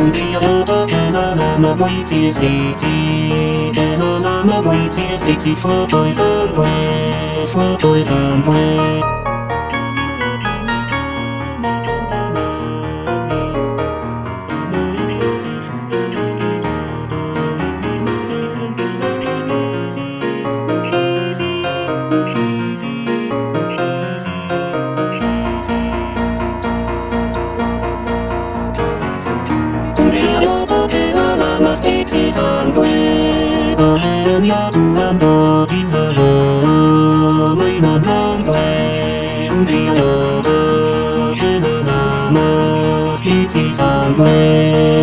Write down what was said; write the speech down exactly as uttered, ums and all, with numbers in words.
你有多嘅啦啦啦位置四字嘅啦啦啦位置四字科對三位，科對三位。Species on way, the hand yard and the dinner, may not long way, the other, species on way.